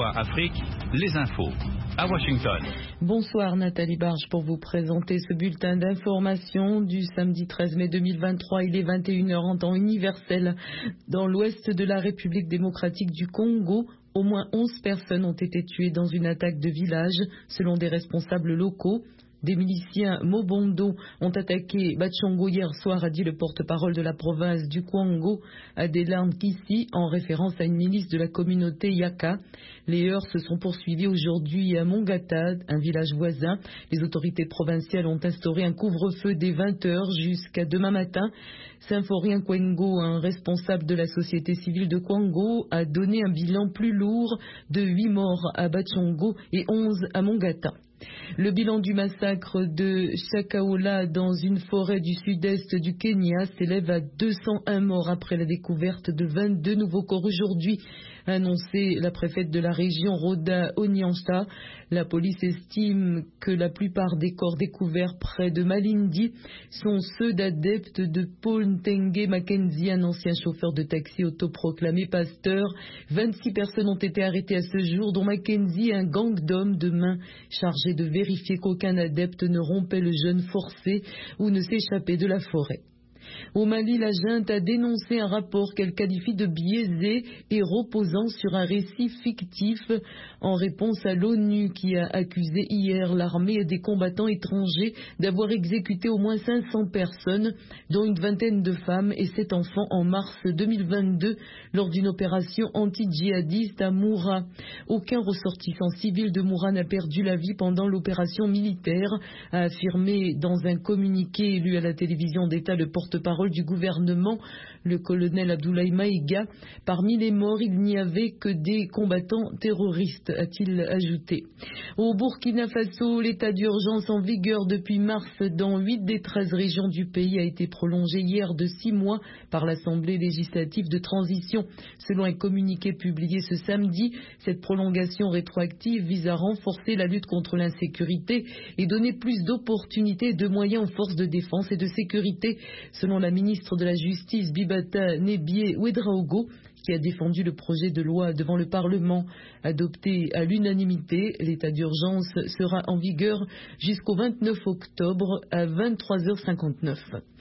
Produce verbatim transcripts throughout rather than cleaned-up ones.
V O A Afrique, les infos. À Washington. Bonsoir Nathalie Barge pour vous présenter ce bulletin d'information du samedi treize mai deux mille vingt-trois. Il est vingt et une heures en temps universel. Dans l'ouest de la République démocratique du Congo, au moins onze personnes ont été tuées dans une attaque de village, selon des responsables locaux. Des miliciens Mobondo ont attaqué Bachongo hier soir, a dit le porte-parole de la province du Kwango, Adelan Kissi, en référence à une milice de la communauté Yaka. Les heurts se sont poursuivis aujourd'hui à Mongata, un village voisin. Les autorités provinciales ont instauré un couvre-feu dès vingt heures jusqu'à demain matin. Symphorien Kwengo, un responsable de la société civile de Kwango, a donné un bilan plus lourd de huit morts à Bachongo et onze à Mongata. Le bilan du massacre de Shakahola dans une forêt du sud-est du Kenya s'élève à deux cent un morts après la découverte de vingt-deux nouveaux corps aujourd'hui, a annoncé la préfète de la région Rhoda Onyancha. La police estime que la plupart des corps découverts près de Malindi sont ceux d'adeptes de Paul Ntenge Mackenzie, un ancien chauffeur de taxi autoproclamé pasteur. vingt-six personnes ont été arrêtées à ce jour, dont Mackenzie, un gang d'hommes de main chargé de vérifier qu'aucun adepte ne rompait le jeûne forcé ou ne s'échappait de la forêt. Au Mali, la junte a dénoncé un rapport qu'elle qualifie de biaisé et reposant sur un récit fictif en réponse à l'ONU qui a accusé hier l'armée et des combattants étrangers d'avoir exécuté au moins cinq cents personnes, dont une vingtaine de femmes et sept enfants en mars deux mille vingt-deux lors d'une opération anti-djihadiste à Moura. Aucun ressortissant civil de Moura n'a perdu la vie pendant l'opération militaire, a affirmé dans un communiqué lu à la télévision d'État le porte-parole du gouvernement, le colonel Abdoulaye Maïga. Parmi les morts, il n'y avait que des combattants terroristes, a-t-il ajouté. Au Burkina Faso, l'état d'urgence en vigueur depuis mars dans huit des treize régions du pays a été prolongé hier de six mois par l'Assemblée législative de transition. Selon un communiqué publié ce samedi, cette prolongation rétroactive vise à renforcer la lutte contre l'insécurité et donner plus d'opportunités et de moyens aux forces de défense et de sécurité, selon la ministre de la Justice Bibata Nebié Ouedraogo, qui a défendu le projet de loi devant le Parlement. Adopté à l'unanimité, l'état d'urgence sera en vigueur jusqu'au vingt-neuf octobre à vingt-trois heures cinquante-neuf.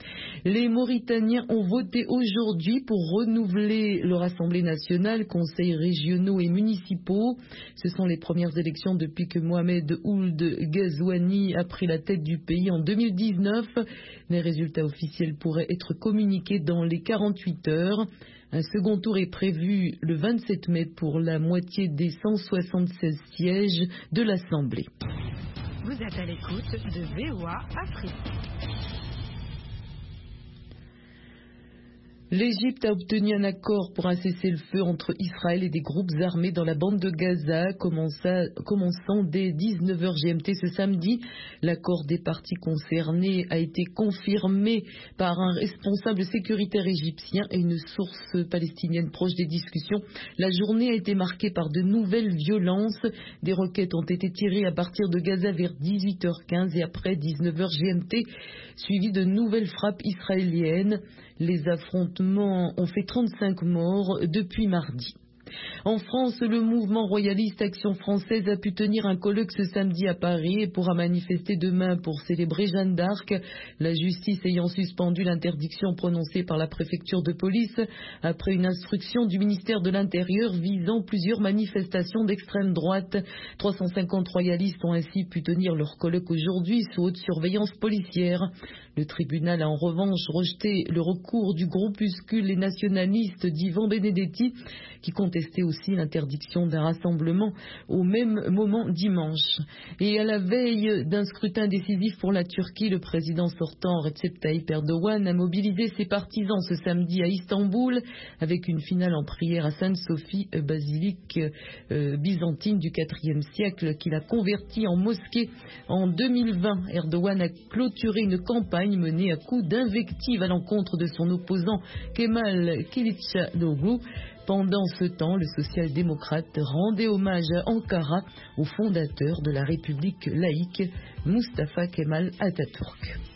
Les Mauritaniens ont voté aujourd'hui pour renouveler leur Assemblée nationale, conseils régionaux et municipaux. Ce sont les premières élections depuis que Mohamed Ould Ghazouani a pris la tête du pays en deux mille dix-neuf. Les résultats officiels pourraient être communiqués dans les quarante-huit heures. Un second tour est prévu le vingt-sept mai pour la moitié des cent soixante-seize sièges de l'Assemblée. Vous êtes à l'écoute de V O A Afrique. L'Égypte a obtenu un accord pour un cessez-le-feu entre Israël et des groupes armés dans la bande de Gaza, commençant dès dix-neuf heures G M T ce samedi. L'accord des parties concernées a été confirmé par un responsable sécuritaire égyptien et une source palestinienne proche des discussions. La journée a été marquée par de nouvelles violences. Des roquettes ont été tirées à partir de Gaza vers dix-huit heures quinze et après dix-neuf heures G M T, suivies de nouvelles frappes israéliennes. Les affrontements ont fait trente-cinq morts depuis mardi. En France, le mouvement royaliste Action française a pu tenir un colloque ce samedi à Paris et pourra manifester demain pour célébrer Jeanne d'Arc, la justice ayant suspendu l'interdiction prononcée par la préfecture de police après une instruction du ministère de l'Intérieur visant plusieurs manifestations d'extrême droite. trois cent cinquante royalistes ont ainsi pu tenir leur colloque aujourd'hui sous haute surveillance policière. Le tribunal a en revanche rejeté le recours du groupuscule Les Nationalistes d'Ivan Benedetti, qui contestait aussi l'interdiction d'un rassemblement au même moment dimanche. Et à la veille d'un scrutin décisif pour la Turquie, le président sortant Recep Tayyip Erdogan a mobilisé ses partisans ce samedi à Istanbul avec une finale en prière à Sainte-Sophie, basilique euh, byzantine du quatrième siècle qu'il a convertie en mosquée en deux mille vingt. Erdogan a clôturé une campagne menée à coups d'invectives à l'encontre de son opposant Kemal Kılıçdaroğlu. Pendant ce temps, le social-démocrate rendait hommage à Ankara au fondateur de la République laïque, Mustafa Kemal Atatürk.